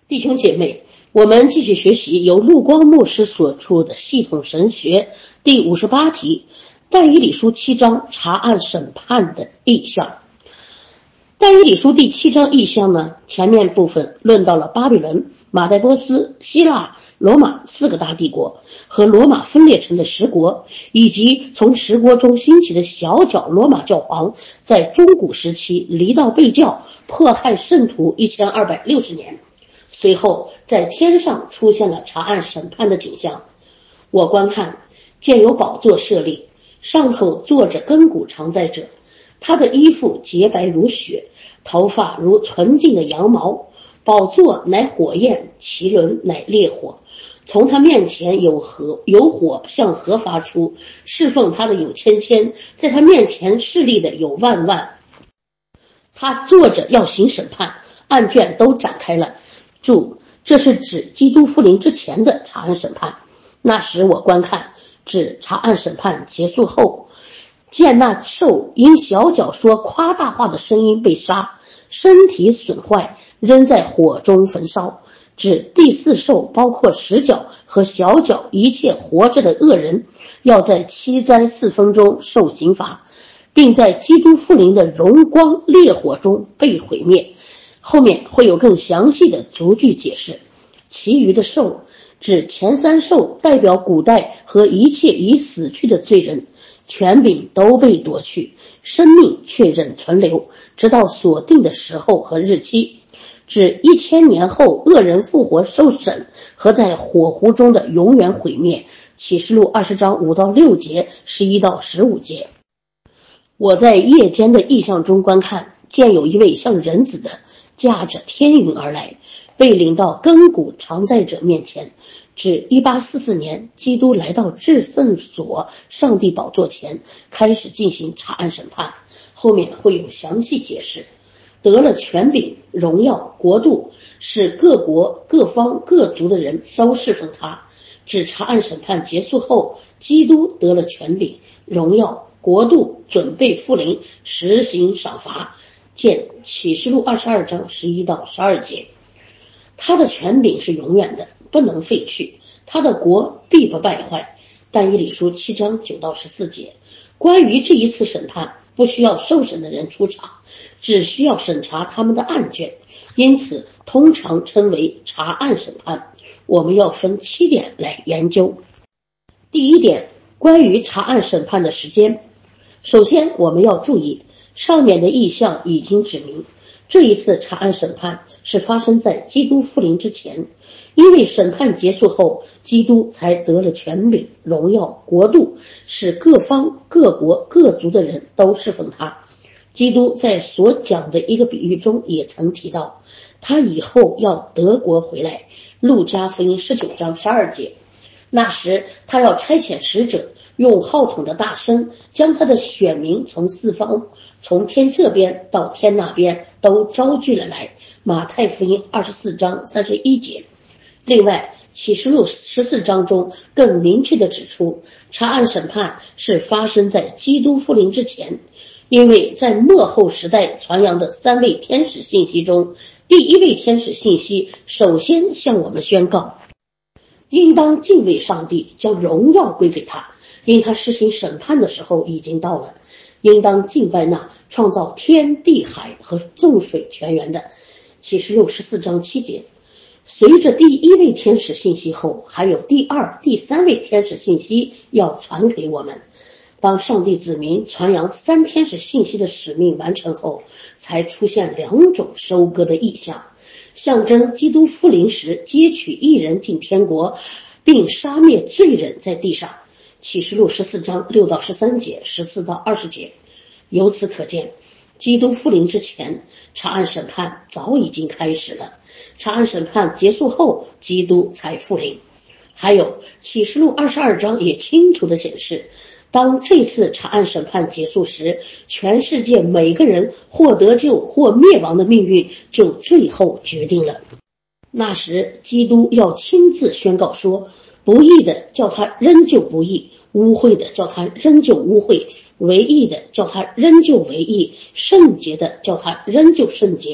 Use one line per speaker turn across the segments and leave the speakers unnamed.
弟兄姐妹，我们继续学习由陆光牧师所著的系统神学第58题，但以理书7章查案审判的意象。但以理书第7章意象呢，前面部分论到了巴比伦、马代波斯、希腊、罗马4个大帝国和罗马分裂成的10国，以及从10国中兴起的小角罗马教皇在中古时期离道背教，迫害圣徒1260年。随后在天上出现了查案审判的景象。我观看，见有宝座设立，上头坐着亘古常在者，他的衣服洁白如雪，头发如纯净的羊毛，宝座乃火焰，其轮乃烈火，从他面前有火向河发出，侍奉他的有千千，在他面前侍立的有万万。他坐着要行审判，案卷都展开了。注：这是指基督复临之前的查案审判。那时我观看，指查案审判结束后，见那兽因小角说夸大话的声音被杀，身体损坏，扔在火中焚烧。指第4兽包括10角和小角一切活着的恶人，要在7灾4风中受刑罚，并在基督复临的荣光烈火中被毁灭。后面会有更详细的逐句解释。其余的兽指前3兽代表古代和一切已死去的罪人，权柄都被夺去，生命却仍存留，直到所定的时候和日期。指1000年后恶人复活受审和在火湖中的永远毁灭。启示录20章5到6节，11到15节。我在夜间的异象中观看，见有一位像人子的驾着天云而来，被领到亘古常在者面前。指1844年基督来到至圣所上帝宝座前，开始进行查案审判，后面会有详细解释。得了权柄、荣耀、国度，使各国各方各族的人都侍奉他。指查案审判结束后，基督得了权柄、荣耀、国度，准备复临，实行赏罚。见启示录22章11到12节。他的权柄是永远的，不能废去，他的国必不败坏。但以理书7章9到14节。关于这一次审判，不需要受审的人出场，只需要审查他们的案卷，因此通常称为查案审判。我们要分7点来研究。第1点，关于查案审判的时间。首先我们要注意，上面的意象已经指明，这一次查案审判是发生在基督复临之前，因为审判结束后，基督才得了权柄、荣耀、国度，使各方各国各族的人都侍奉他。基督在所讲的一个比喻中也曾提到，他以后要得国回来。路加福音19章12节。那时他要差遣使者，用号筒的大声，将他的选民从4方，从天这边到天那边都招聚了来。马太福音24章31节。另外启示录14章中更明确地指出，查案审判是发生在基督复临之前，因为在末后时代传扬的3位天使信息中，第1位天使信息首先向我们宣告，应当敬畏上帝，将荣耀归给他，因他施行审判的时候已经到了。应当敬拜那创造天地海和众水泉源的。启示录14章7节。随着第1位天使信息后，还有第2、第3位天使信息要传给我们。当上帝子民传扬3天使信息的使命完成后，才出现2种收割的意象，象征基督复临时接取义人进天国，并杀灭罪人在地上。启示录14章6到13节、14到20节。由此可见，基督复临之前，查案审判早已经开始了，查案审判结束后，基督才复临。还有启示录22章也清楚地显示，当这次查案审判结束时，全世界每个人或得救或灭亡的命运就最后决定了。那时基督要亲自宣告说，不义的叫他仍旧不义，污秽的叫他仍旧污秽，为义的叫他仍旧为义，圣洁的叫他仍旧圣洁，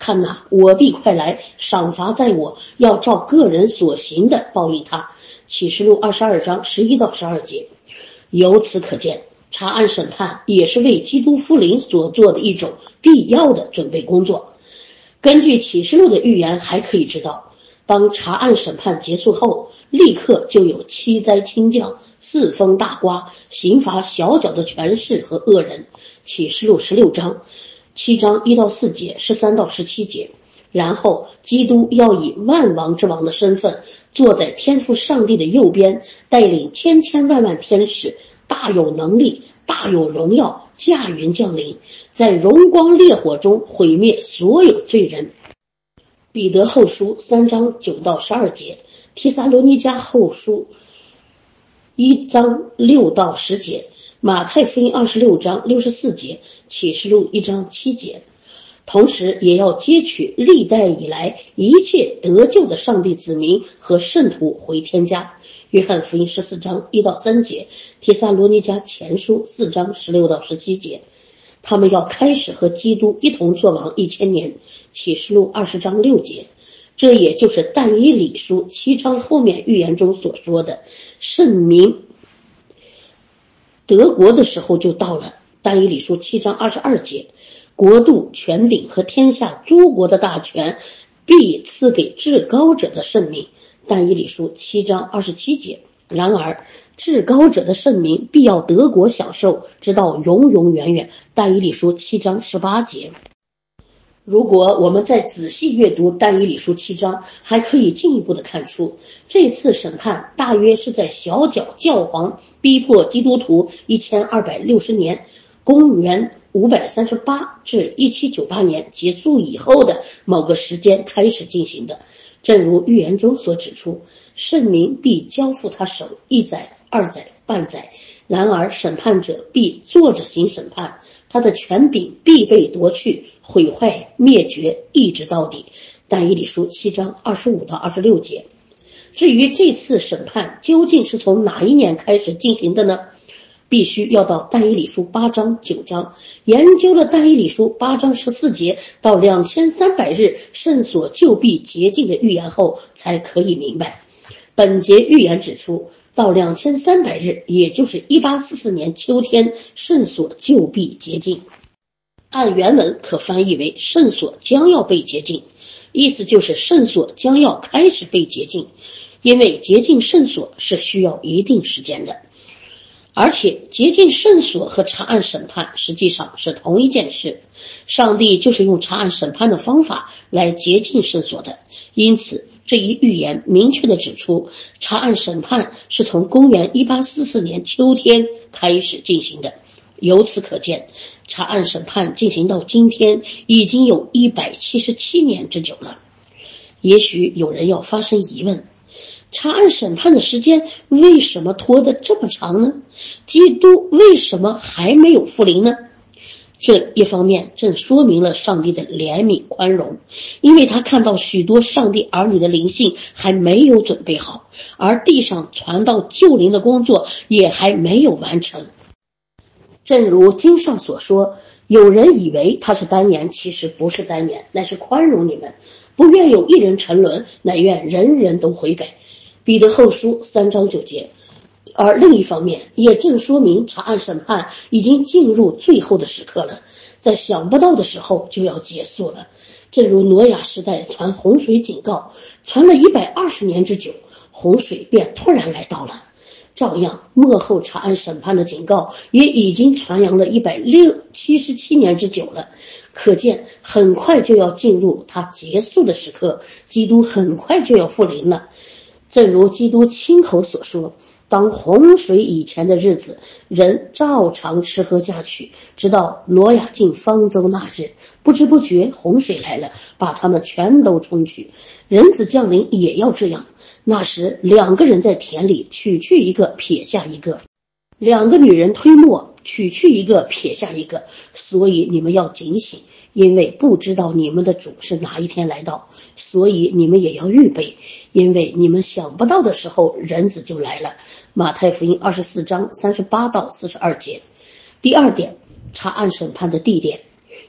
看哪，我必快来，赏罚在我，要照个人所行的报应他。启示录22章11到12节。由此可见，查案审判也是为基督复临所做的一种必要的准备工作。根据启示录的预言，还可以知道，当查案审判结束后，立刻就有七灾倾降，四风大刮，刑罚小小的权势和恶人。启示录16章7章1到4节13到17节。然后基督要以万王之王的身份坐在天父上帝的右边，带领千千万万天使，大有能力，大有荣耀，驾云降临，在荣光烈火中毁灭所有罪人。彼得后书3章9到12节，提撒罗尼迦后书1章6到10节，马太福音26章64节，启示录1章7节。同时也要接取历代以来一切得救的上帝子民和圣徒回天家。约翰福音14章1到3节，帖撒罗尼迦前书4章16到17节。他们要开始和基督一同作王1000年。启示录20章6节。这也就是但以理书7章后面预言中所说的，圣民得国的时候就到了。但以理书7章22节，国度、权柄和天下诸国的大权必赐给至高者的圣民。但以理书7章27节。然而至高者的圣民必要得国享受，直到永永远远。但以理书7章18节。如果我们再仔细阅读但以理书7章，还可以进一步的看出，这次审判大约是在小角教皇逼迫基督徒1260年，公元538至1798年结束以后的某个时间开始进行的。正如预言中所指出，圣民必交付他手1载、2载、半载，然而审判者必坐着行审判，他的权柄必被夺去，毁坏、灭绝，一直到底。但以理书7章25到26节。至于这次审判究竟是从哪一年开始进行的呢？必须要到但以理书8章9章，研究了但以理书8章14节到2300日圣所就必洁净的预言后才可以明白。本节预言指出，到2300日，也就是1844年秋天，圣所就必洁净。按原文可翻译为圣所将要被洁净，意思就是圣所将要开始被洁净，因为洁净圣所是需要一定时间的。而且洁净圣所和查案审判实际上是同一件事，上帝就是用查案审判的方法来洁净圣所的。因此这一预言明确地指出，查案审判是从公元1844年秋天开始进行的。由此可见，查案审判进行到今天已经有177年之久了。也许有人要发生疑问，查案审判的时间为什么拖得这么长呢？基督为什么还没有复临呢？这一方面正说明了上帝的怜悯宽容，因为他看到许多上帝儿女的灵性还没有准备好，而地上传道救灵的工作也还没有完成。正如经上所说，有人以为他是单言，其实不是单言，乃是宽容你们，不愿有一人沉沦，乃愿人人都悔改。彼得后书3章9节。而另一方面也正说明查案审判已经进入最后的时刻了，在想不到的时候就要结束了。正如挪亚时代传洪水警告，传了120年之久，洪水便突然来到了。照样末后查案审判的警告也已经传扬了177年之久了，可见很快就要进入它结束的时刻，基督很快就要复临了。正如基督亲口所说，当洪水以前的日子，人照常吃喝嫁娶，直到挪亚进方舟那日，不知不觉洪水来了，把他们全都冲去。人子降临也要这样，那时2个人在田里，取去一个，撇下一个；2个女人推磨，取去一个，撇下一个。所以你们要警醒，因为不知道你们的主是哪一天来到，所以你们也要预备，因为你们想不到的时候，人子就来了。马太福音24章38到42节。第二点，查案审判的地点。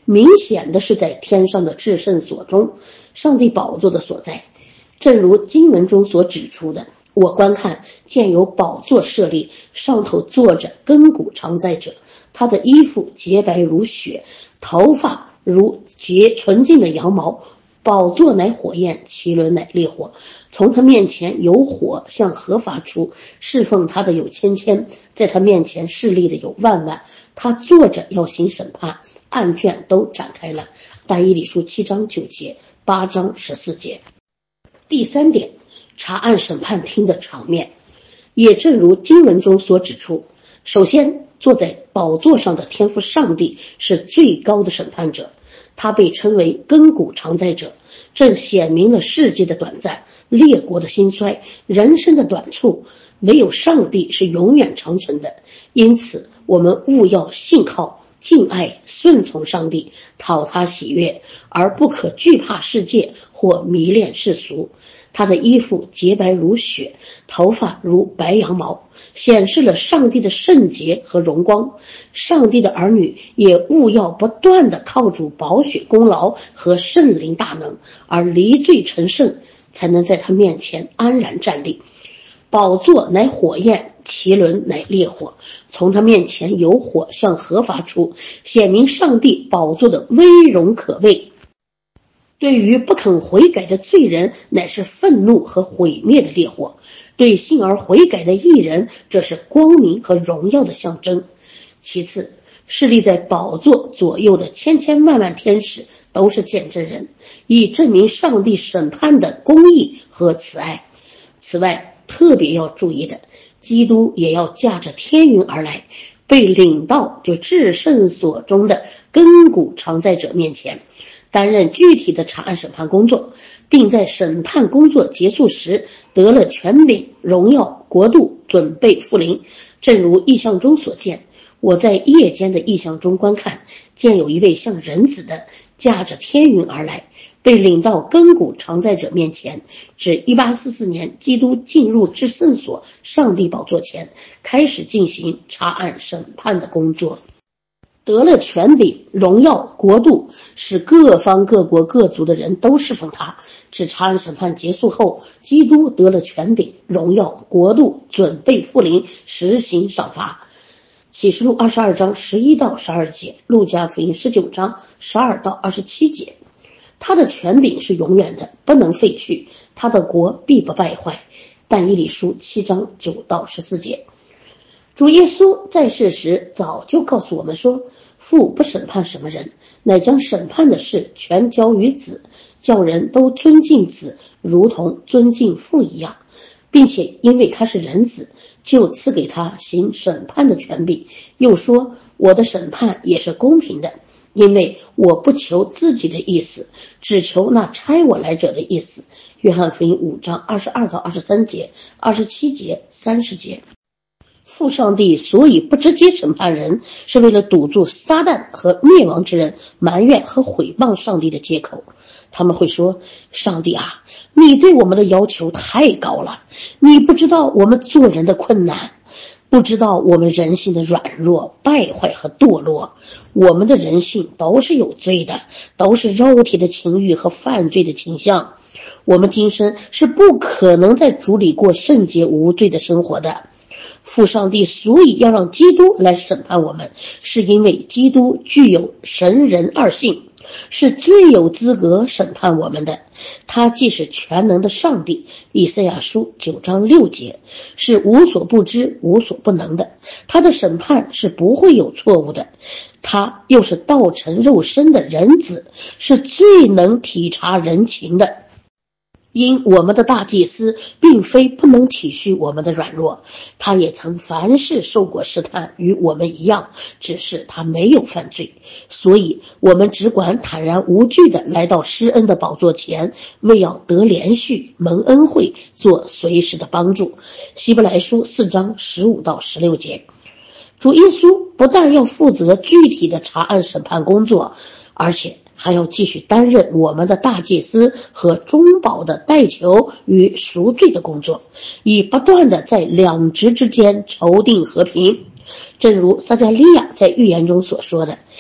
明显的是在天上的至圣所中，上帝宝座的所在。正如经文中所指出的，我观看见有宝座设立，上头坐着亘古常在者，他的衣服洁白如雪，头发如纯净的羊毛，宝座乃火焰，其轮乃烈火，从他面前有火向何发出，侍奉他的有千千，在他面前侍立的有万万，他坐着要行审判，案卷都展开了。但以理书7章9节，8章14节。第3点，查案审判厅的场面。也正如经文中所指出，首先坐在宝座上的天父上帝是最高的审判者，他被称为亘古常在者，正显明了世界的短暂，列国的兴衰，人生的短促，唯有上帝是永远长存的。因此我们务要信靠、敬爱、顺从上帝，讨他喜悦，而不可惧怕世界或迷恋世俗。他的衣服洁白如雪，头发如白羊毛，显示了上帝的圣洁和荣光。上帝的儿女也务要不断地靠主宝血功劳和圣灵大能，而离罪成圣，才能在他面前安然站立。宝座乃火焰，其轮乃烈火，从他面前有火向何发出，显明上帝宝座的威荣可畏。对于不肯悔改的罪人，乃是愤怒和毁灭的烈火；对信而悔改的义人，这是光明和荣耀的象征。其次，侍立在宝座左右的千千万万天使都是见证人，以证明上帝审判的公义和慈爱。此外，特别要注意的，基督也要驾着天云而来，被领到至圣所中的亘古常在者面前，担任具体的查案审判工作，并在审判工作结束时得了权柄、荣耀、国度，准备复临。正如异象中所见，我在夜间的异象中观看，见有一位像人子的驾着天云而来，被领到亘古常在者面前，指1844年基督进入至圣所上帝宝座前，开始进行查案审判的工作。得了权柄、荣耀、国度，使各方各国各族的人都侍奉他。至查案审判结束后，基督得了权柄、荣耀、国度，准备复临，实行赏罚。启示录22章11到12节，路加福音19章12到27节。他的权柄是永远的，不能废去，他的国必不败坏。但以理书7章9到14节。主耶稣在世时早就告诉我们说，父不审判什么人，乃将审判的事全交于子，叫人都尊敬子，如同尊敬父一样，并且因为他是人子，就赐给他行审判的权柄。又说，我的审判也是公平的，因为我不求自己的意思，只求那差我来者的意思。约翰福音5章22到23节、27节、30节。父上帝所以不直接审判人，是为了堵住撒旦和灭亡之人埋怨和毁谤上帝的借口。他们会说，上帝啊，你对我们的要求太高了，你不知道我们做人的困难，不知道我们人性的软弱、败坏和堕落。我们的人性都是有罪的，都是肉体的情欲和犯罪的倾向。我们今生是不可能在主里过圣洁无罪的生活的。父上帝所以要让基督来审判我们，是因为基督具有神人二性，是最有资格审判我们的。他既是全能的上帝，以赛亚书9章6节，是无所不知、无所不能的，他的审判是不会有错误的。他又是道成肉身的人子，是最能体察人情的。因我们的大祭司并非不能体恤我们的软弱，他也曾凡事受过试探，与我们一样，只是他没有犯罪。所以我们只管坦然无惧地来到施恩的宝座前，为要得连续蒙恩惠，做随时的帮助。希伯来书4章15到16节。主耶稣不但要负责具体的查案审判工作，而且还要继续担任我们的大祭司和中保的代求与赎罪的工作，以不断的在两职之间筹定和平。正如撒迦利亚在预言中所说的，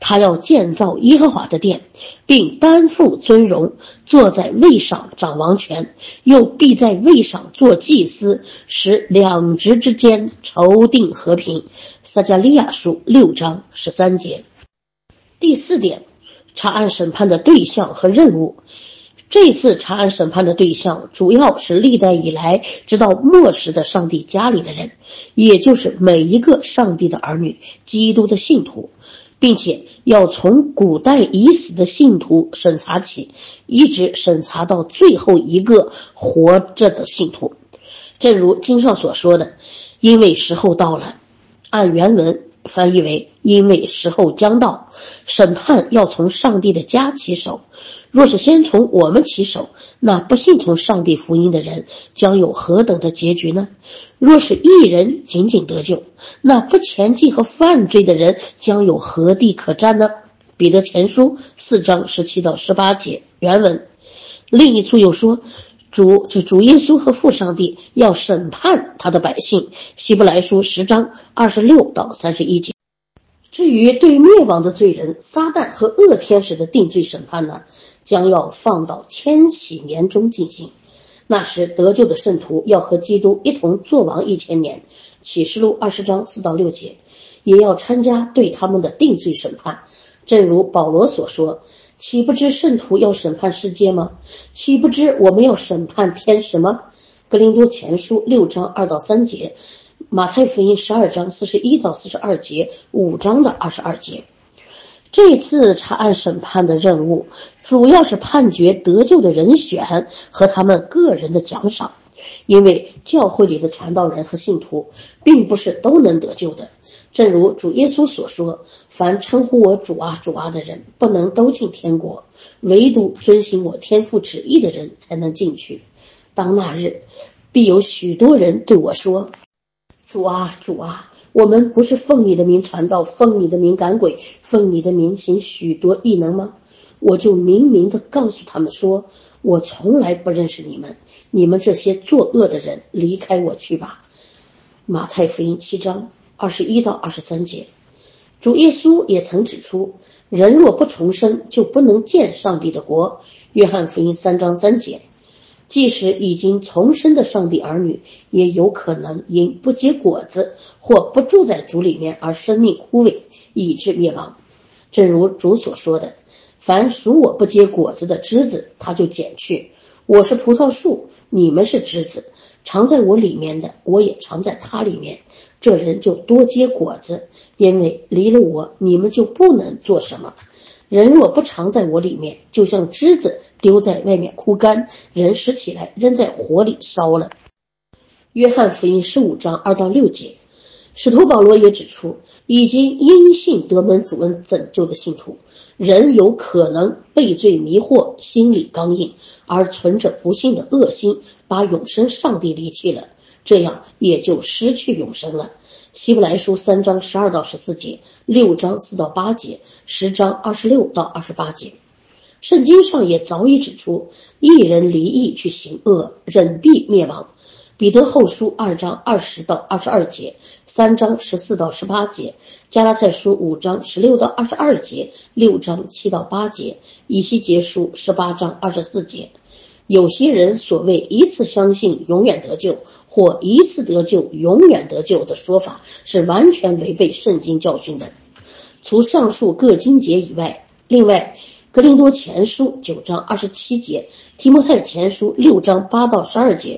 他要建造耶和华的殿，并担负尊荣，坐在位上掌王权，又必在位上做祭司，使两职之间筹定和平。撒迦利亚书6章13节。第4点，查案审判的对象和任务。这次查案审判的对象主要是历代以来直到末时的上帝家里的人，也就是每一个上帝的儿女，基督的信徒，并且要从古代已死的信徒审查起，一直审查到最后一个活着的信徒。正如经上所说的，因为时候到了，按原文翻译为因为时候将到，审判要从上帝的家起手。若是先从我们起手，那不信从上帝福音的人将有何等的结局呢？若是义人仅仅得救，那不前进和犯罪的人将有何地可占呢？彼得前书4章17到18节原文。另一处又说，主耶稣和父上帝要审判他的百姓，希伯来书10章26到31节。至于对灭亡的罪人撒旦和恶天使的定罪审判呢，将要放到千禧年中进行。那时得救的圣徒要和基督一同作王1000年，启示录20章4到6节，也要参加对他们的定罪审判。正如保罗所说，岂不知圣徒要审判世界吗？岂不知我们要审判天使吗？哥林多前书6章2到3节，马太福音12章41到42节，5章的22节。这次查案审判的任务主要是判决得救的人选和他们个人的奖赏，因为教会里的传道人和信徒并不是都能得救的。正如主耶稣所说，凡称呼我主啊主啊的人不能都进天国，唯独遵行我天父旨意的人才能进去。当那日，必有许多人对我说，主啊主啊，我们不是奉你的名传道，奉你的名赶鬼，奉你的名行许多异能吗？我就明明地告诉他们说，我从来不认识你们，你们这些作恶的人，离开我去吧。马太福音7章21到23节。主耶稣也曾指出，人若不重生，就不能见上帝的国。约翰福音3章3节。即使已经重生的上帝儿女，也有可能因不结果子或不住在主里面而生命枯萎，以致灭亡。正如主所说的，凡属我不结果子的枝子，他就剪去。我是葡萄树，你们是枝子，常在我里面的，我也常在他里面，这人就多结果子，因为离了我，你们就不能做什么。人若不常在我里面，就像枝子丢在外面枯干，人拾起来扔在火里烧了。约翰福音15章2到6节。使徒保罗也指出，已经因信得蒙主恩拯救的信徒，人有可能被罪迷惑，心里刚硬，而存着不信的恶心，把永生上帝离弃了，这样也就失去永生了。希伯来书3章12到14节，6章4到8节，10章26到28节。圣经上也早已指出，义人离义去行恶，忍必灭亡。彼得后书2章20到22节，3章14到18节，加拉太书5章16到22节，6章7到8节，以西结书18章24节。有些人所谓一次相信永远得救，或一次得救永远得救的说法，是完全违背圣经教训的。除上述各经节以外，另外哥林多前书9章27节，提摩太前书6章8到12节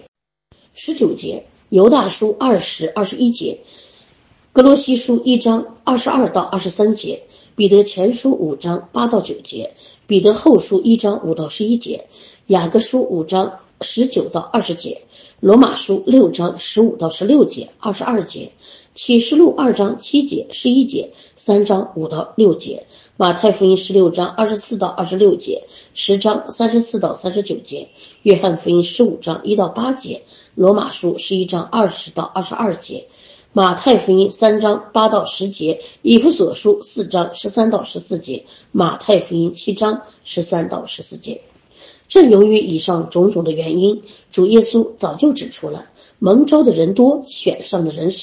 19节，犹大书20、21节，哥罗西书1章22到23节，彼得前书5章8到9节，彼得后书1章5到11节，雅各书5章19到20节，罗马书6章15到16节、22节，启示录2章7节、11节、3章5到6节，马太福音16章24到26节、10章34到39节，约翰福音15章1到8节，罗马书11章20到22节，马太福音3章8到10节，以弗所书4章13到14节，马太福音7章13到14节。正由于以上种种的原因，主耶稣早就指出了，蒙召的人多，选上的人少。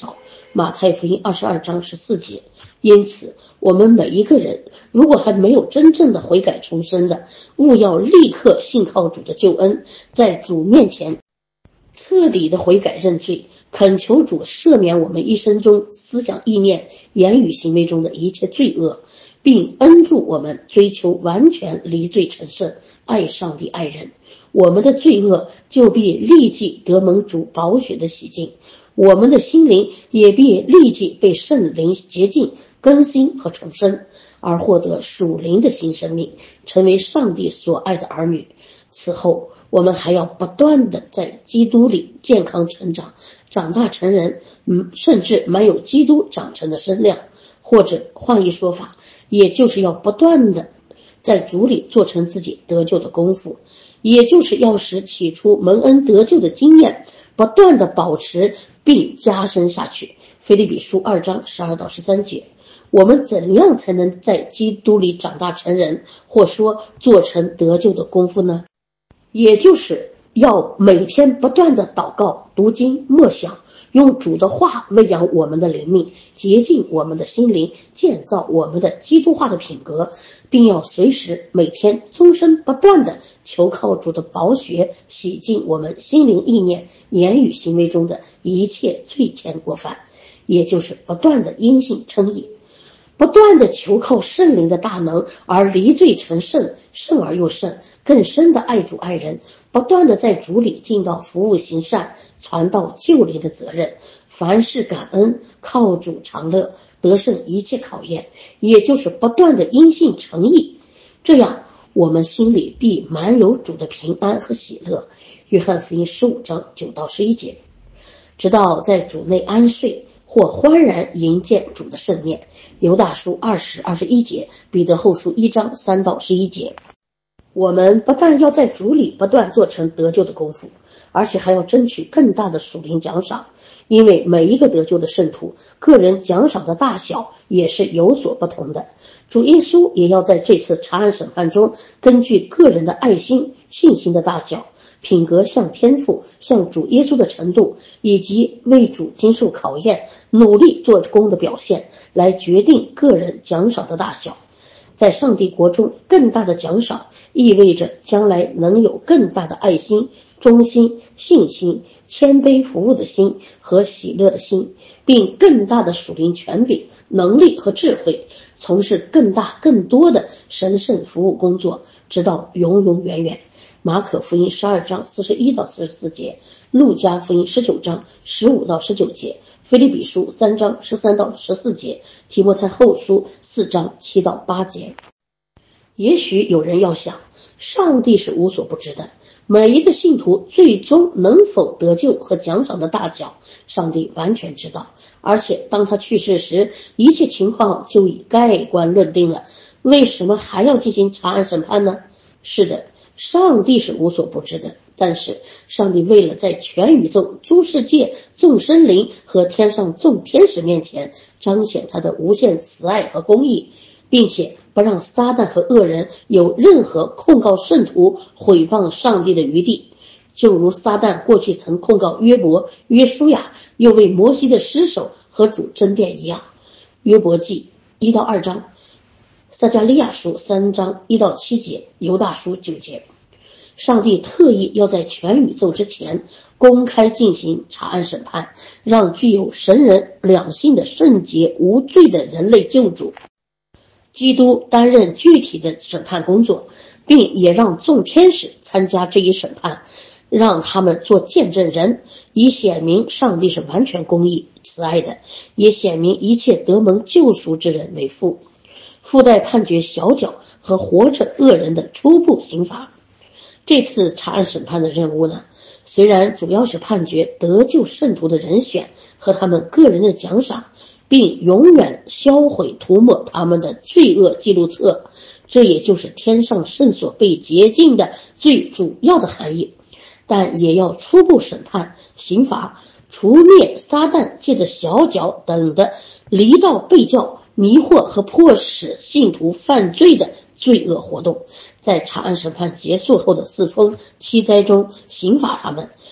马太福音22章14节。因此我们每一个人如果还没有真正的悔改重生的，务要立刻信靠主的救恩，在主面前彻底的悔改认罪，恳求主赦免我们一生中思想意念言语行为中的一切罪恶，并恩助我们追求完全离罪成圣，爱上帝爱人。我们的罪恶就必立即得蒙主宝血的洗净，我们的心灵也必立即被圣灵洁净更新和重生，而获得属灵的新生命，成为上帝所爱的儿女。此后我们还要不断的在基督里健康成长，长大成人，甚至满有基督长成的身量。或者换一说法，也就是要不断的在主里做成自己得救的功夫，也就是要使起初蒙恩得救的经验不断的保持并加深下去。腓立比书2章12到13节。我们怎样才能在基督里长大成人，或说做成得救的功夫呢？也就是要每天不断的祷告、读经、默想，用主的话喂养我们的灵命，洁净我们的心灵，建造我们的基督化的品格，并要随时每天终身不断的求靠主的宝血洗净我们心灵意念言语行为中的一切罪愆过犯，也就是不断的因信称义，不断的求靠圣灵的大能而离罪成圣，圣而又圣，更深的爱主爱人，不断的在主里尽到服务行善传道救灵的责任，凡事感恩，靠主常乐，得胜一切考验，也就是不断的因信诚意。这样我们心里必满有主的平安和喜乐。约翰福音15章9到11节。直到在主内安睡，或欢然迎见主的圣面。犹大书20、21节，彼得后书1章3到11节。我们不但要在主里不断做成得救的功夫，而且还要争取更大的属灵奖赏，因为每一个得救的圣徒，个人奖赏的大小也是有所不同的。主耶稣也要在这次查案审判中，根据个人的爱心、信心的大小，品格向天父、向主耶稣的程度，以及为主经受考验、努力做工的表现，来决定个人奖赏的大小。在上帝国中，更大的奖赏意味着将来能有更大的爱心、忠心、信心、谦卑服务的心和喜乐的心，并更大的属灵权柄、能力和智慧，从事更大更多的神圣服务工作，直到永永远远。马可福音12章41到44节，路加福音19章15到19节，腓立比书3章13到14节，提摩太后书4章7到8节。也许有人要想，上帝是无所不知的，每一个信徒最终能否得救和奖赏的大小，上帝完全知道，而且当他去世时，一切情况就已盖棺论定了，为什么还要进行查案审判呢？是的，上帝是无所不知的，但是上帝为了在全宇宙诸世界众生灵和天上众天使面前彰显他的无限慈爱和公义，并且不让撒旦和恶人有任何控告圣徒毁谤上帝的余地，就如撒旦过去曾控告约伯、约书亚，又为摩西的尸首和主争辩一样。约伯记1到2章，撒迦利亚书3章1到7节，犹大书9节。上帝特意要在全宇宙之前公开进行查案审判，让具有神人两性的圣洁无罪的人类救主基督担任具体的审判工作，并也让众天使参加这一审判，让他们做见证人，以显明上帝是完全公义慈爱的，也显明一切得蒙救赎之人为父，附带判决小角和活着恶人的初步刑罚。这次查案审判的任务呢，虽然主要是判决得救圣徒的人选和他们个人的奖赏，并永远销毁涂抹他们的罪恶记录册，这也就是天上圣所被洁净的最主要的含义，但也要初步审判刑罚，除灭撒旦借着小角等的离道背教、迷惑和迫使信徒犯罪的罪恶活动，在查案审判结束后的4风7灾中刑罚他们，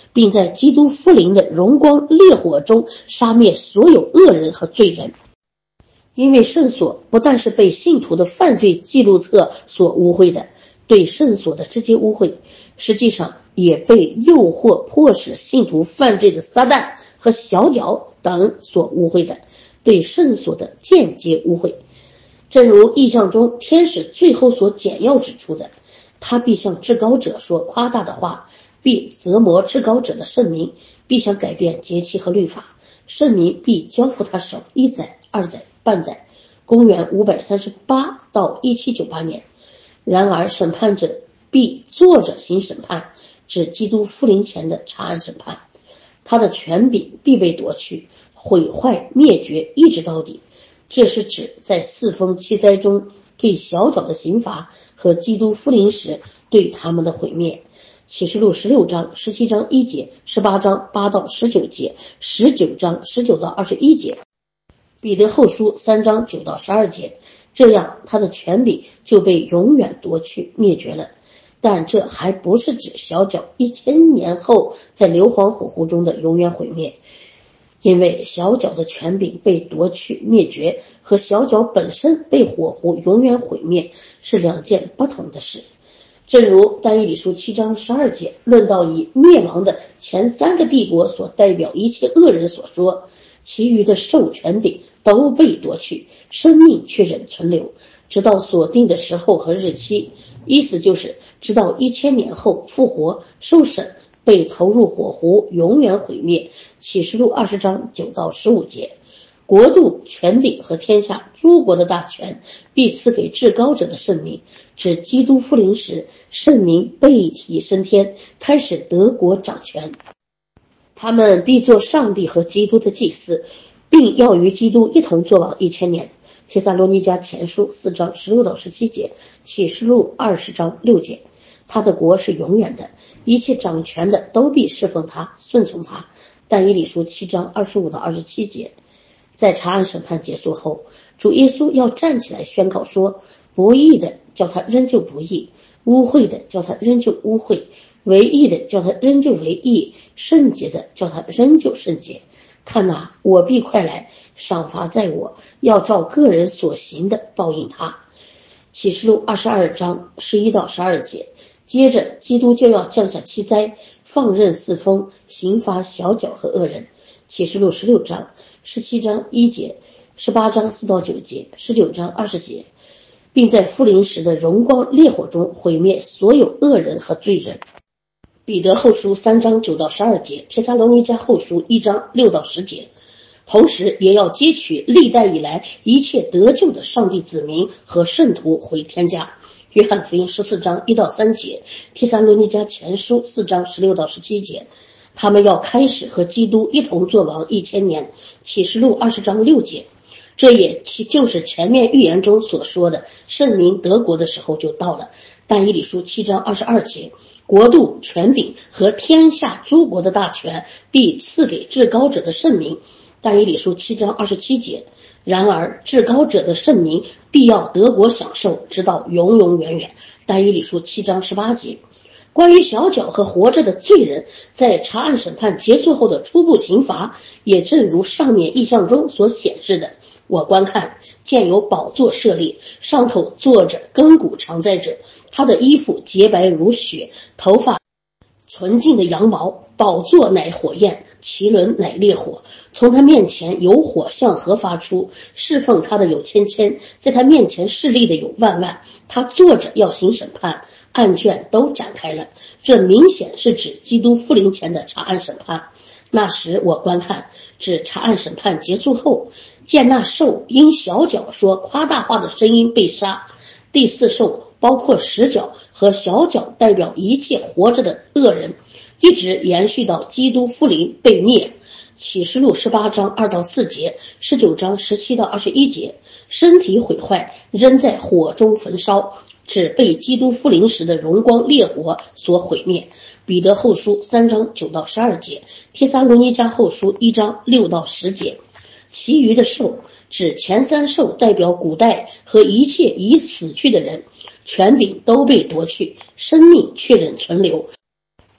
并在基督复临的荣光烈火中杀灭所有恶人和罪人。因为圣所不但是被信徒的犯罪记录册所污秽的，对圣所的直接污秽，实际上也被诱惑迫使信徒犯罪的撒旦和小角等所污秽的，对圣所的间接污秽。正如异象中天使最后所简要指出的，他必向至高者说夸大的话，必折磨至高者的圣民，必想改变节期和律法，圣民必交付他手1载、2载、半载，公元538到1798年。然而审判者必坐着行审判，指基督复临前的查案审判，他的权柄必被夺去，毁坏灭绝一直到底。这是指在四封七灾中对小角的刑罚和基督复临时对他们的毁灭。启示录16章17章1节，18章8到19节，19章19到21节，彼得后书3章9到12节。这样他的权柄就被永远夺去灭绝了。但这还不是指小角1000年后在硫磺火湖中的永远毁灭，因为小角的权柄被夺去灭绝和小角本身被火湖永远毁灭是两件不同的事。正如但以理书7章12节论到以灭亡的前3个帝国所代表一切恶人所说，其余的受权柄都被夺去，生命却仍存留，直到所定的时候和日期，意思就是直到1000年后复活受审，被投入火湖永远毁灭。启示录20章9到15节。国度、权柄和天下诸国的大权必赐给至高者的圣民，指基督复临时圣民被提升天，开始得国掌权。他们必做上帝和基督的祭司，并要与基督一同作王1000年。帖撒罗尼迦前书4章16到17节，启示录20章6节。他的国是永远的，一切掌权的都必侍奉他，顺从他。但以理书7章25到27节。在查案审判结束后，主耶稣要站起来宣告说，不义的叫他仍旧不义，污秽的叫他仍旧污秽，为义的叫他仍旧为义，圣洁的叫他仍旧圣洁。看哪，我必快来，赏罚在我，要照个人所行的报应他。启示录22章11到12节。接着基督就要降下7灾，放任四风，刑罚小角和恶人。启示录16章17章1节，18章4到9节，19章20节，并在复临时的荣光烈火中毁灭所有恶人和罪人。彼得后书3章9到12节，帖撒罗尼迦后书1章6到10节。同时也要接取历代以来一切得救的上帝子民和圣徒回天家。约翰福音14章1到3节，帖撒罗尼迦前书4章16到17节。他们要开始和基督一同作王1000年。启示录20章6节。这也就是前面预言中所说的圣民得国的时候就到了。但以理书7章22节，国度、权柄和天下诸国的大权必赐给至高者的圣民。但以理书7章27节，然而至高者的圣民必要得国享受，直到永永远远。但以理书7章18节。关于小角和活着的罪人在查案审判结束后的初步刑罚，也正如上面异象中所显示的，我观看见有宝座设立，上头坐着亘古常在者，他的衣服洁白如雪，头发纯净的羊毛，宝座乃火焰，其轮乃烈火，从他面前有火向河发出，侍奉他的有千千，在他面前侍立的有万万，他坐着要行审判，案卷都展开了。这明显是指基督复临前的查案审判。那时我观看，指查案审判结束后，见那兽因小角说夸大话的声音被杀。第四兽包括10角和小角，代表一切活着的恶人，一直延续到基督复临被灭。启示录18章2到4节，19章17到21节，身体毁坏，扔在火中焚烧，指被基督复临时的荣光烈火所毁灭。彼得后书3章9到12节，帖撒罗尼迦后书1章6到10节。其余的兽指前3兽代表古代和一切已死去的人，权柄都被夺去，生命却仍存留，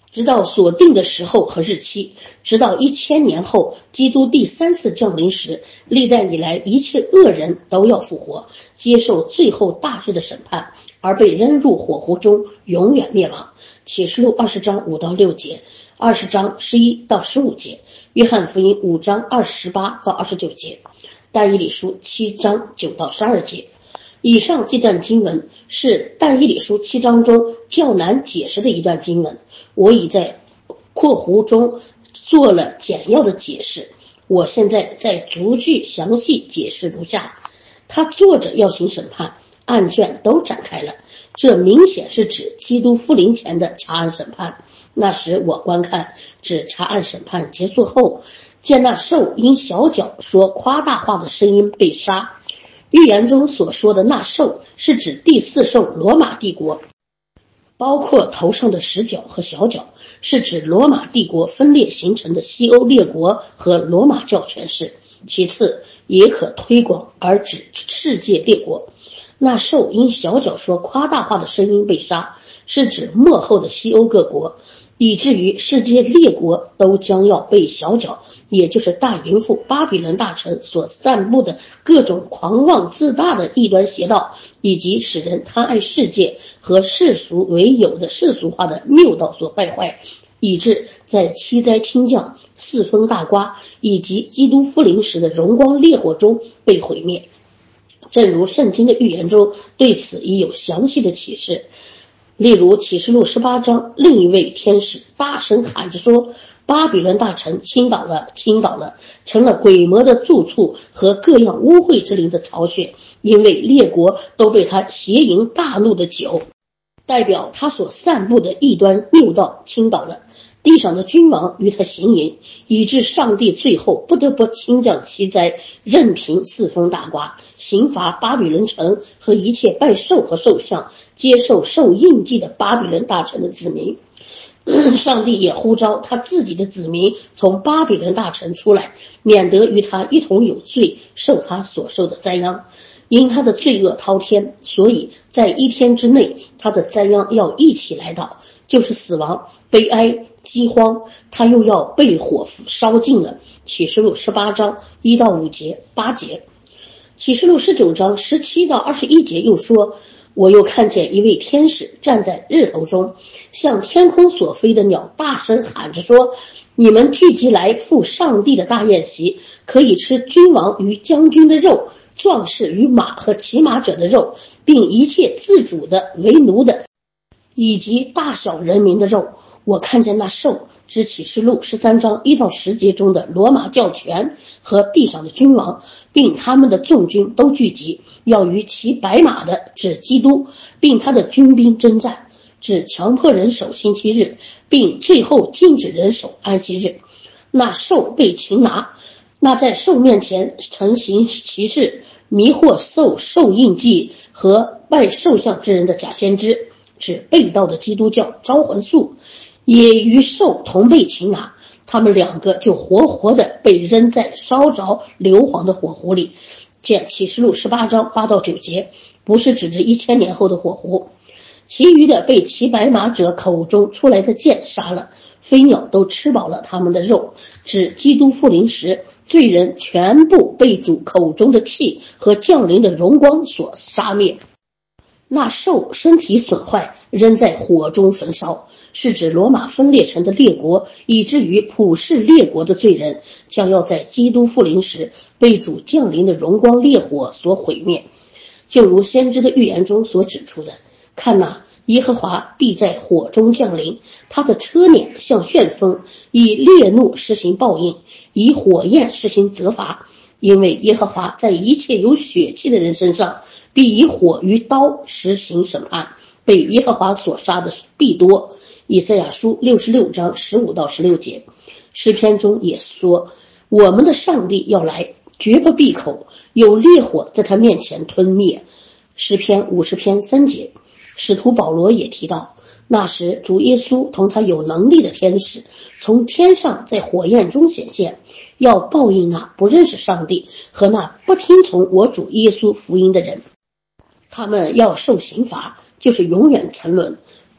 直到所定的时候和日期，直到1000年后基督第3次降临时，历代以来一切恶人都要复活，接受最后大日的审判，而被扔入火湖中，永远灭亡。启示录20章5到6节，20章11到15节，约翰福音5章28到29节，但以理书7章9到12节。以上这段经文是但以理书7章中较难解释的一段经文，我已在括弧中做了简要的解释，我现在在逐句详细解释如下。他坐着要行审判，案卷都展开了，这明显是指基督复临前的查案审判。那时我观看，指查案审判结束后，见那兽因小角说夸大话的声音被杀。预言中所说的那兽是指第4兽罗马帝国，包括头上的10角和小角，是指罗马帝国分裂形成的西欧列国和罗马教权势。其次也可推广而指世界列国。那兽因小角说夸大话的声音被杀，是指末后的西欧各国，以至于世界列国都将要被小角，也就是大淫妇巴比伦大臣所散布的各种狂妄自大的异端邪道，以及使人贪爱世界和世俗为有的世俗化的谬道所败坏，以致在七灾倾降、四风大刮以及基督复临时的荣光烈火中被毁灭。正如圣经的预言中对此已有详细的启示，例如启示录18章，另一位天使大声喊着说，巴比伦大城倾倒了，倾倒了，成了鬼魔的住处和各样污秽之灵的巢穴，因为列国都被他邪淫大怒的酒，代表他所散布的异端谬道倾倒了。地上的君王与他行淫，以致上帝最后不得不倾降奇灾，任凭四风大刮，刑罚巴比伦城和一切拜兽和兽像接受受印记的巴比伦大城的子民。上帝也呼召他自己的子民从巴比伦大城出来，免得与他一同有罪，受他所受的灾殃。因他的罪恶滔天，所以在1天之内他的灾殃要一起来到，就是死亡、悲哀、饥荒，他又要被火烧尽了。启示录18章1到5节、8节。启示录19章17到21节又说，我又看见一位天使站在日头中，向天空所飞的鸟大声喊着说，你们聚集来赴上帝的大宴席，可以吃君王与将军的肉，壮士与马和骑马者的肉，并一切自主的为奴的以及大小人民的肉。我看见那兽，指启示录13章1到10节中的罗马教权和地上的君王，并他们的众军都聚集，要与骑白马的指基督，并他的军兵征战，指强迫人守星期日，并最后禁止人守安息日。那兽被擒拿，那在兽面前成行其事，迷惑受印记和拜兽像之人的假先知，指被盗的基督教招魂术，也与兽同被擒拿，他们2个就活活的被扔在烧着硫磺的火湖里。见启示录18章8到9节，不是指着1000年后的火湖。其余的被骑白马者口中出来的箭杀了，飞鸟都吃饱了他们的肉，指基督复临时罪人全部被主口中的气和降临的荣光所杀灭。那兽身体损坏，扔在火中焚烧，是指罗马分裂成的列国，以至于普世列国的罪人将要在基督复临时被主降临的荣光烈火所毁灭。就如先知的预言中所指出的，看哪，耶和华必在火中降临，他的车辇像旋风，以烈怒施行报应，以火焰施行责罚。因为耶和华在一切有血气的人身上必以火与刀实行审判，被耶和华所杀的必多。以赛亚书66章15到16节。诗篇中也说，我们的上帝要来，绝不闭口，有烈火在他面前吞灭。诗篇50篇3节。使徒保罗也提到，那时主耶稣同他有能力的天使从天上在火焰中显现，要报应那不认识上帝和那不听从我主耶稣福音的人，他们要受刑罚，就是永远沉沦。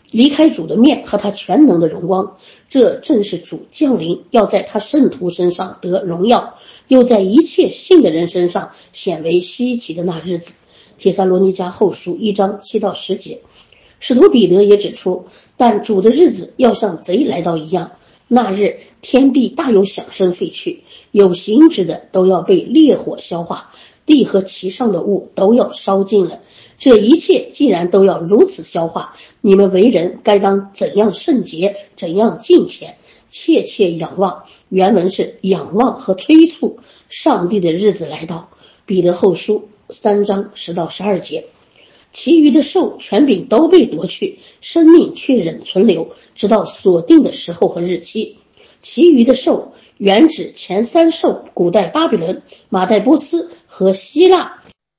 离开主的面和他全能的荣光。这正是主降临，要在他圣徒身上得荣耀，又在一切信的人身上显为稀奇的那日子。帖撒罗尼迦后书1章7到10节。使徒彼得也指出，但主的日子要像贼来到一样，那日天必大有响声废去，有形质的都要被烈火消化，地和其上的物都要烧尽了。这一切既然都要如此消化，你们为人该当怎样圣洁，怎样敬虔，切切仰望。原文是仰望和催促上帝的日子来到。彼得后书3章10到12节。其余的兽权柄都被夺去，生命却仍存留，直到所定的时候和日期。其余的兽原指前3兽，古代巴比伦、马代波斯和希腊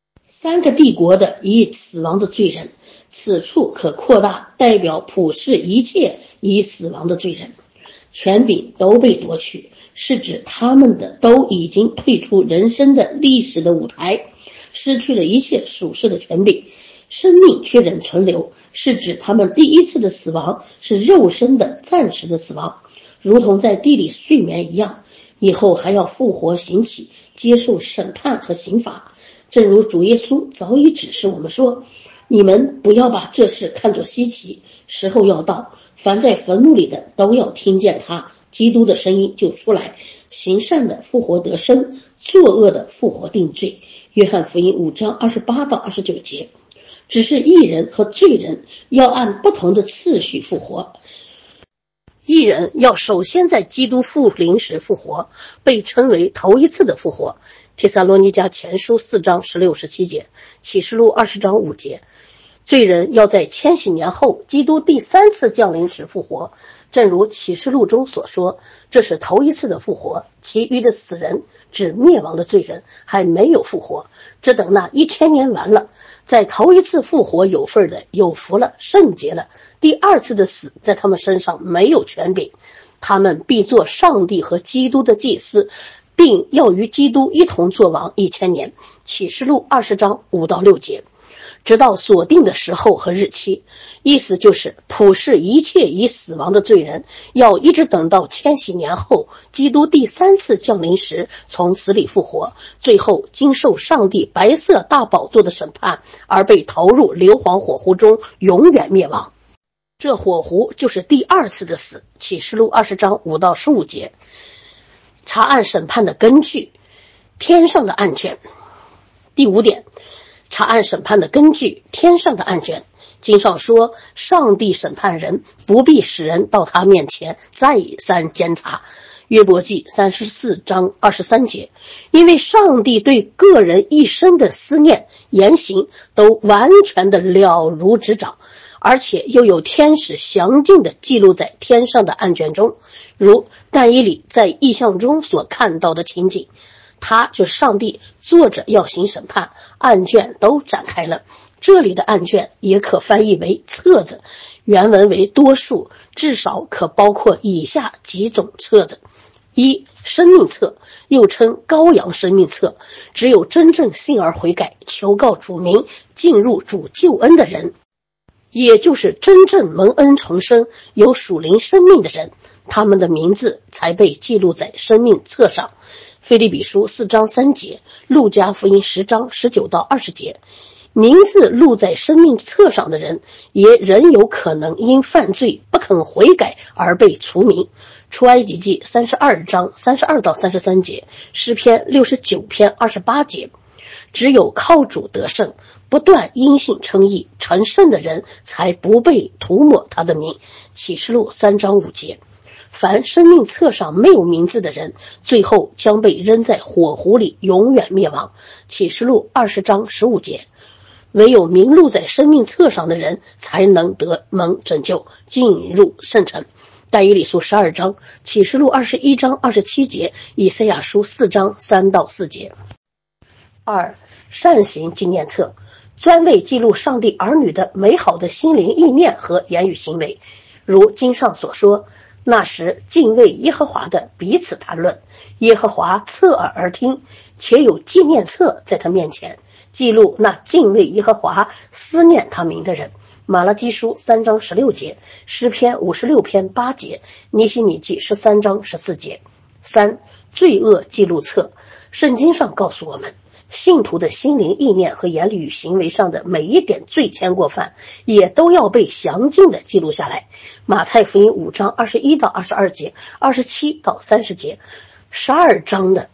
3个帝国的已死亡的罪人。此处可扩大，代表普世一切已死亡的罪人。权柄都被夺去，是指他们的都已经退出人生的历史的舞台，失去了一切属世的权柄。生命却仍存留，是指他们第一次的死亡是肉身的暂时的死亡，如同在地里睡眠一样，以后还要复活行起，接受审判和刑罚。正如主耶稣早已指示我们说，你们不要把这事看作稀奇，时候要到，凡在坟墓里的都要听见他基督的声音就出来，行善的复活得生，作恶的复活定罪。约翰福音5章28到29节。只是义人和罪人要按不同的次序复活。义人要首先在基督复临时复活，被称为头一次的复活。帖撒罗尼迦前书4章16、17节，启示录20章5节。罪人要在千禧年后基督第3次降临时复活，正如启示录中所说，这是头一次的复活，其余的死人指灭亡的罪人还没有复活，只等那1000年完了，在头一次复活有份的有福了，圣洁了。第2次的死在他们身上没有权柄，他们必做上帝和基督的祭司，并要与基督一同作王1000年。启示录20章5到6节。直到所定的时候和日期，意思就是普世一切已死亡的罪人要一直等到千禧年后基督第3次降临时从死里复活，最后经受上帝白色大宝座的审判，而被投入硫磺火湖中永远灭亡。这火湖就是第2次的死。启示录20章5到15节。查案审判的根据，天上的案卷。第5点，查案审判的根据，天上的案卷。经上说，上帝审判人，不必使人到他面前再三监察。约伯记34章23节。因为上帝对个人一生的思念言行都完全的了如指掌，而且又有天使详尽的记录在天上的案卷中，如但以理在异象中所看到的情景。他就是上帝坐着要行审判，案卷都展开了。这里的案卷也可翻译为册子，原文为多数，至少可包括以下几种册子。1. 生命册，又称羔羊生命册，只有真正信而悔改，求告主名，进入主救恩的人，也就是真正蒙恩重生，有属灵生命的人，他们的名字才被记录在生命册上。腓立比书4章3节，路加福音10章19到20节。名字录在生命册上的人，也仍有可能因犯罪不肯悔改而被除名。出埃及记32章32到33节，诗篇69篇28节。只有靠主得胜，不断因信称义，成圣的人才不被涂抹他的名。启示录3章5节。凡生命册上没有名字的人，最后将被扔在火湖里永远灭亡。启示录20章15节。唯有名录在生命册上的人才能得蒙拯救，进入圣城。但以理书12章，启示录21章27节，以赛亚书4章3到4节。2. 善行纪念册，专为记录上帝儿女的美好的心灵意念和言语行为。如经上所说，那时敬畏耶和华的彼此谈论，耶和华侧耳而听，且有纪念册在他面前，记录那敬畏耶和华思念他名的人。 马拉基书3章16节，诗篇56篇8节，尼希米记13章14节。3. 罪恶记录册。圣经上告诉我们，信徒的心灵意念和言语行为上的每一点罪愆过犯也都要被详尽的记录下来。马太福音5章21到22节，27到30节，12章的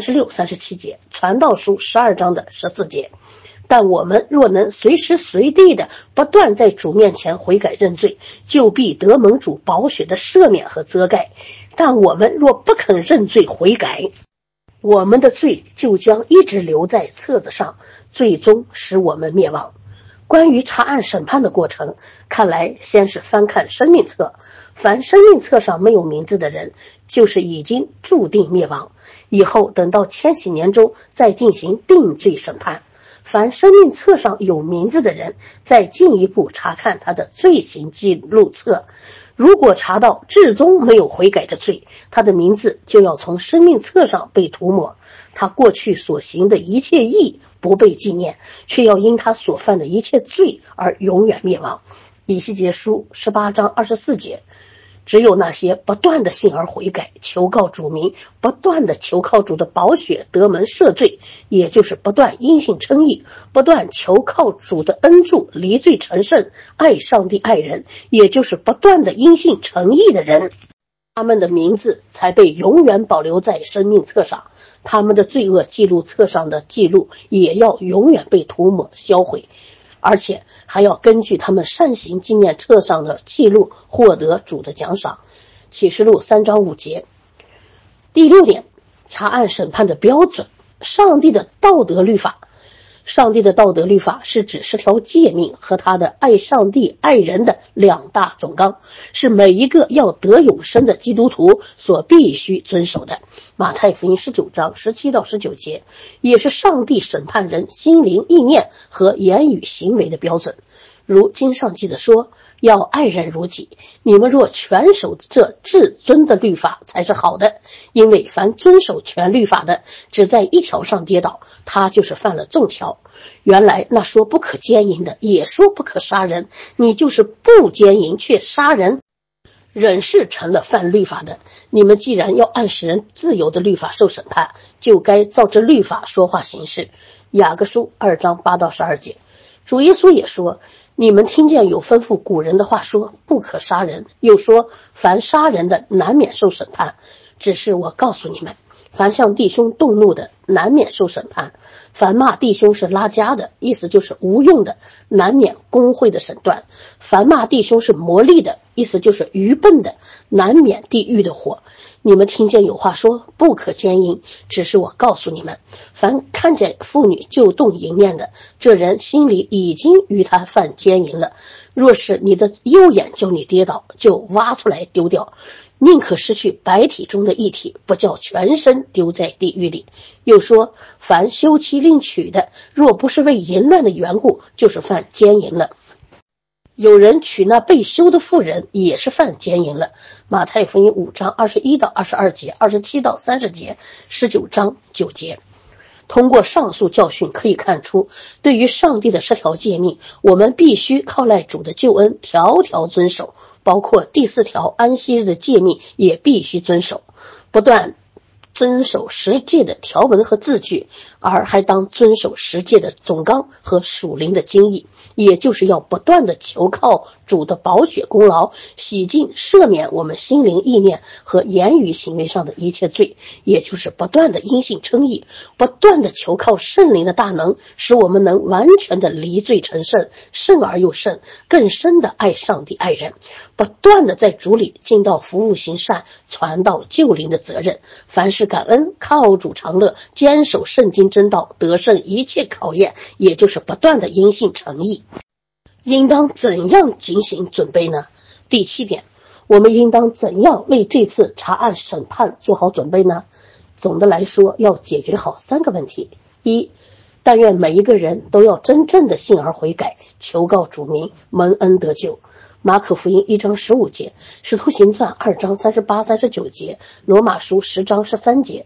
36、37节，传道书12章的14节。但我们若能随时随地的不断在主面前悔改认罪，就必得蒙主宝血的赦免和遮盖。但我们若不肯认罪悔改，我们的罪就将一直留在册子上，最终使我们灭亡。关于查案审判的过程，看来先是翻看生命册，凡生命册上没有名字的人，就是已经注定灭亡。以后等到千禧年中再进行定罪审判，凡生命册上有名字的人，再进一步查看他的罪行记录册。如果查到至终没有悔改的罪，他的名字就要从生命册上被涂抹，他过去所行的一切义不被纪念，却要因他所犯的一切罪而永远灭亡。以西结书18章24节。只有那些不断的信而悔改，求告主名，不断的求靠主的宝血得门赦罪，也就是不断因信称义，不断求靠主的恩助离罪成圣，爱上帝爱人，也就是不断的因信称义的人，他们的名字才被永远保留在生命册上，他们的罪恶记录册上的记录也要永远被涂抹销毁，而且还要根据他们善行纪念册上的记录获得主的奖赏。启示录3章5节。第6点，查案审判的标准。上帝的道德律法。上帝的道德律法是指10条诫命和他的爱上帝爱人的2大总纲，是每一个要得永生的基督徒所必须遵守的。马太福音19章17到19节，也是上帝审判人心灵意念和言语行为的标准。如经上记着说，要爱人如己，你们若全守这至尊的律法才是好的，因为凡遵守全律法的，只在一条上跌倒，他就是犯了众条。原来那说不可奸淫的，也说不可杀人，你就是不奸淫却杀人，仍是成了犯律法的。你们既然要按使人自由的律法受审判，就该照着律法说话行事。雅各书2章8到12节。主耶稣也说，你们听见有吩咐古人的话说，不可杀人，又说凡杀人的难免受审判。只是我告诉你们，凡向弟兄动怒的，难免受审判；凡骂弟兄是拉加的，意思就是无用的，难免公会的审断；凡骂弟兄是魔力的，意思就是愚笨的，难免地狱的火。你们听见有话说，不可奸淫，只是我告诉你们，凡看见妇女就动淫念的，这人心里已经与他犯奸淫了。若是你的右眼叫你跌倒，就挖出来丢掉，宁可失去百体中的一体，不叫全身丢在地狱里。又说，凡休妻另娶的，若不是为淫乱的缘故，就是犯奸淫了。有人娶那被休的妇人，也是犯奸淫了。马太福音5章21到22节，27到30节，19章9节。通过上述教训可以看出，对于上帝的10条诫命，我们必须靠赖主的救恩条条遵守，包括第4条安息日的诫命也必须遵守，不断遵守10诫的条文和字句，而还当遵守10诫的总纲和属灵的经义，也就是要不断的求靠主的宝血功劳，洗净赦免我们心灵意念和言语行为上的一切罪，也就是不断的因信称义，不断的求靠圣灵的大能，使我们能完全的离罪成圣，圣而又圣，更深的爱上帝爱人，不断的在主里尽到服务行善传道救灵的责任。凡事感恩，靠主常乐，坚守圣经真道，得胜一切考验，也就是不断的因信诚意。应当怎样进行准备呢？第7点，我们应当怎样为这次查案审判做好准备呢？总的来说，要解决好3个问题。1，但愿每一个人都要真正的信而悔改，求告主名，蒙恩得救。马可福音1章15节，使徒行传2章38、39节，罗马书10章13节。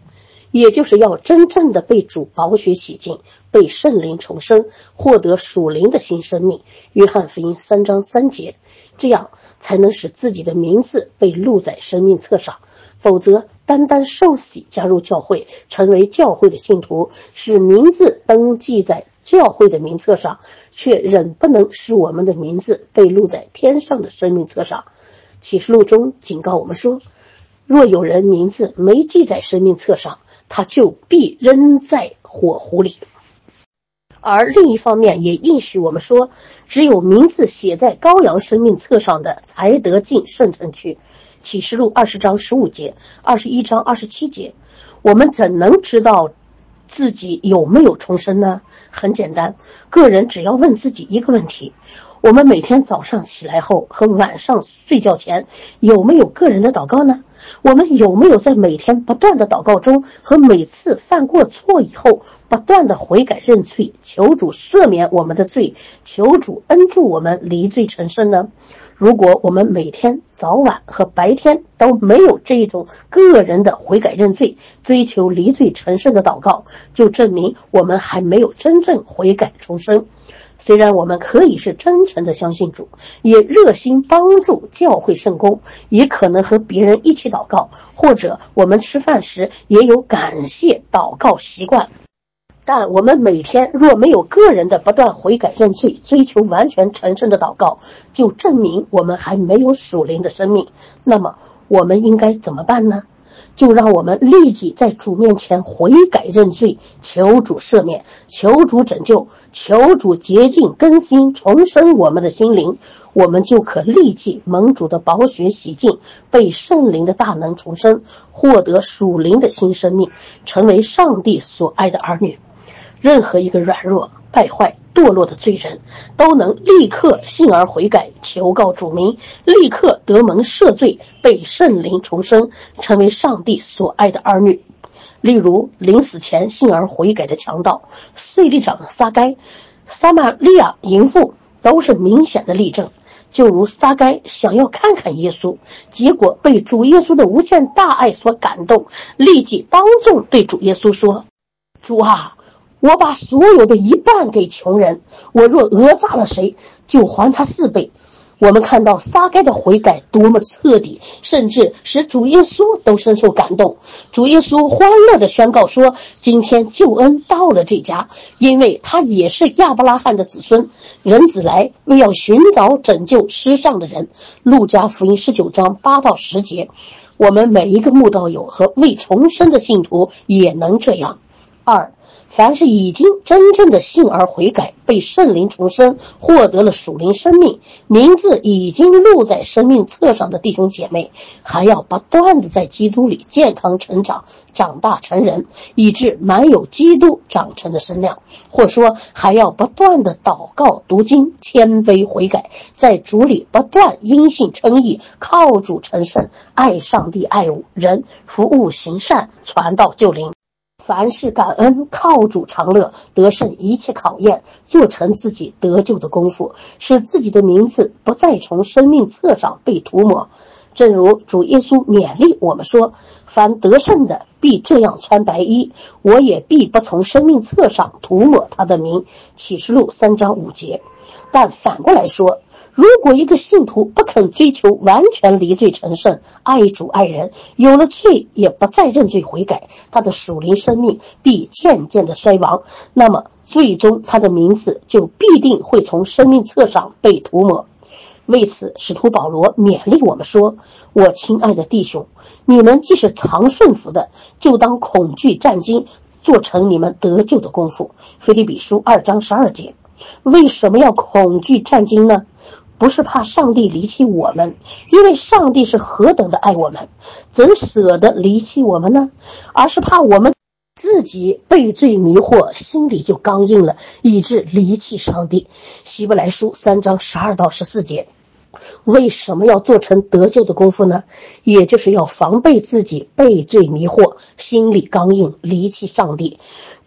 也就是要真正的被主宝血洗净，被圣灵重生，获得属灵的新生命。约翰福音3章3节，这样才能使自己的名字被录在生命册上。否则单单受洗加入教会，成为教会的信徒，使名字登记在教会的名册上，却仍不能使我们的名字被录在天上的生命册上。启示录中警告我们说，若有人名字没记在生命册上，他就必扔在火湖里。而另一方面也应许我们说，只有名字写在羔羊生命册上的才得进圣城去。启示录20章15节、21章27节。我们怎能知道自己有没有重生呢？很简单，个人只要问自己一个问题：我们每天早上起来后和晚上睡觉前有没有个人的祷告呢？我们有没有在每天不断的祷告中和每次犯过错以后不断的悔改认罪，求主赦免我们的罪，求主恩助我们离罪成圣呢？如果我们每天早晚和白天都没有这一种个人的悔改认罪，追求离罪成圣的祷告，就证明我们还没有真正悔改重生。虽然我们可以是真诚的相信主，也热心帮助教会圣工，也可能和别人一起祷告，或者我们吃饭时也有感谢祷告习惯，但我们每天若没有个人的不断悔改认罪，追求完全成圣的祷告，就证明我们还没有属灵的生命。那么我们应该怎么办呢？就让我们立即在主面前悔改认罪，求主赦免，求主拯救，求主洁净更新重生我们的心灵，我们就可立即蒙主的宝血洗净，被圣灵的大能重生，获得属灵的新生命，成为上帝所爱的儿女。任何一个软弱、败坏、堕落的罪人都能立刻信而悔改，求告主名，立刻得蒙赦罪，被圣灵重生，成为上帝所爱的儿女。例如临死前信而悔改的强盗、税吏长撒该、撒玛利亚淫妇都是明显的例证。就如撒该想要看看耶稣，结果被主耶稣的无限大爱所感动，立即当众对主耶稣说：主啊，我把所有的一半给穷人，我若讹诈了谁，就还他4倍。我们看到撒该的悔改多么彻底，甚至使主耶稣都深受感动。主耶稣欢乐地宣告说，今天救恩到了这家，因为他也是亚伯拉罕的子孙，人子来为要寻找拯救失丧的人。路加福音19章8到10节。我们每一个慕道友和未重生的信徒也能这样。2，凡是已经真正的信而悔改，被圣灵重生，获得了属灵生命，名字已经录在生命册上的弟兄姐妹，还要不断的在基督里健康成长，长大成人，以致满有基督长成的身量。或说还要不断的祷告读经，谦卑悔改，在主里不断因信称义，靠主成圣，爱上帝爱人，服务行善，传道救灵。凡事感恩，靠主常乐，得胜一切考验，做成自己得救的功夫，使自己的名字不再从生命册上被涂抹。正如主耶稣勉励我们说，凡得胜的必这样穿白衣，我也必不从生命册上涂抹他的名。启示录3章5节。但反过来说，如果一个信徒不肯追求完全离罪成圣，爱主爱人，有了罪也不再认罪悔改，他的属灵生命必渐渐的衰亡，那么最终他的名字就必定会从生命册上被涂抹。为此，使徒保罗勉励我们说，我亲爱的弟兄，你们既是常顺服的，就当恐惧战惊，做成你们得救的功夫。腓立比书2章12节。为什么要恐惧战惊呢？不是怕上帝离弃我们，因为上帝是何等的爱我们，怎舍得离弃我们呢？而是怕我们自己被罪迷惑，心里就刚硬了，以致离弃上帝。希伯来书3章12到14节。为什么要做成得救的功夫呢？也就是要防备自己被罪迷惑，心里刚硬，离弃上帝。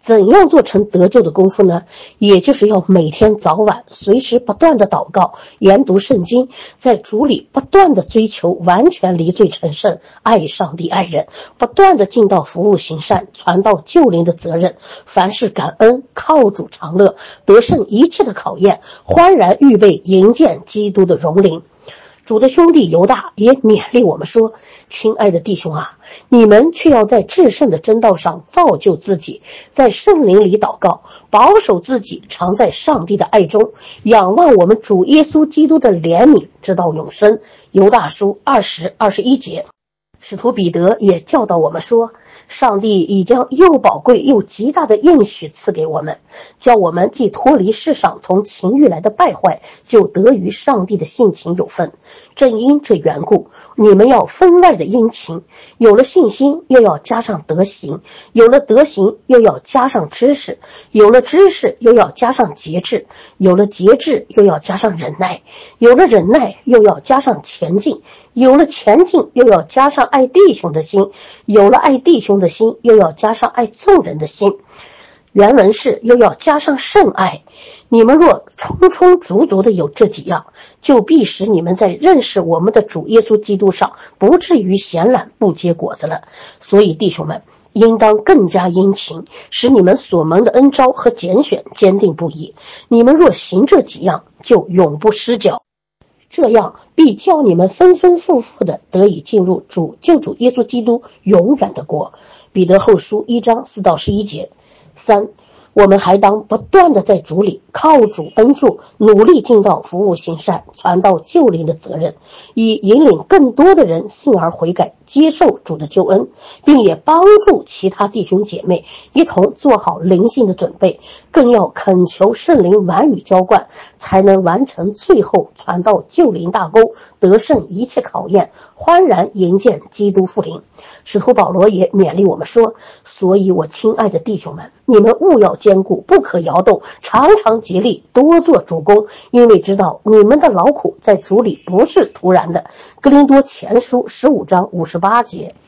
怎样做成得救的功夫呢？也就是要每天早晚随时不断的祷告，研读圣经，在主里不断的追求完全离罪成圣，爱上帝爱人，不断的尽到服务行善，传道救灵的责任，凡事感恩，靠主常乐，得胜一切的考验，欢然预备迎见基督的荣临。主的兄弟犹大也勉励我们说，亲爱的弟兄啊，你们却要在至圣的真道上造就自己，在圣灵里祷告，保守自己常在上帝的爱中，仰望我们主耶稣基督的怜悯，直到永生。犹大书20、21节。使徒彼得也教导我们说，上帝已将又宝贵又极大的应许赐给我们，叫我们既脱离世上从情欲来的败坏，就得与上帝的性情有分。正因这缘故，你们要分外的殷勤，有了信心又要加上德行，有了德行又要加上知识，有了知识又要加上节制，有了节制又要加上忍耐，有了忍耐又要加上前进，有了前进又要加上爱弟兄的心，有了爱弟兄的心又要加上爱众人的心。原文是又要加上圣爱。你们若充充足足的有这几样，就必使你们在认识我们的主耶稣基督上不至于闲懒不结果子了。所以弟兄们，应当更加殷勤，使你们所蒙的恩召和拣选坚定不移。你们若行这几样，就永不失脚，这样必叫你们丰丰富富的得以进入救主耶稣基督永远的国。彼得后书1章4到11节。3，我们还当不断的在主里靠主恩助，努力尽到服务行善，传道救灵的责任，以引领更多的人信而悔改，接受主的救恩，并也帮助其他弟兄姐妹一同做好灵性的准备，更要恳求圣灵完与浇灌，才能完成最后传道救灵大功，得胜一切考验，欢然迎见基督复临。使徒保罗也勉励我们说，所以我亲爱的弟兄们，你们务要坚固，不可摇动，常常竭力，多做主工，因为知道你们的劳苦在主里不是徒然的。哥林多前书15章58节。